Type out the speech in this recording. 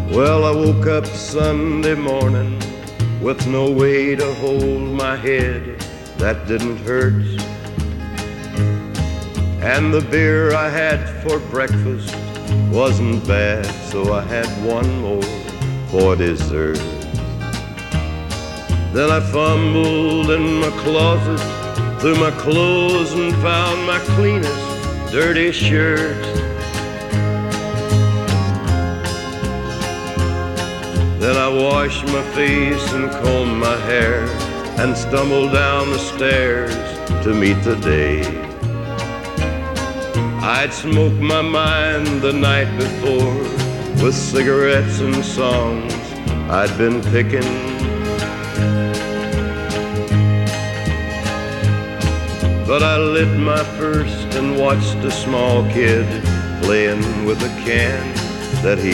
Well, I woke up Sunday morning with no way to hold my head that didn't hurt. And the beer I had for breakfast wasn't bad, so I had one more for dessert. Then I fumbled in my closet through my clothes and found my cleanest dirty shirt. Then I washed my face and combed my hair and stumbled down the stairs to meet the day. I'd smoked my mind the night before with cigarettes and songs I'd been picking. But I lit my first and watched a small kid playing with a can that he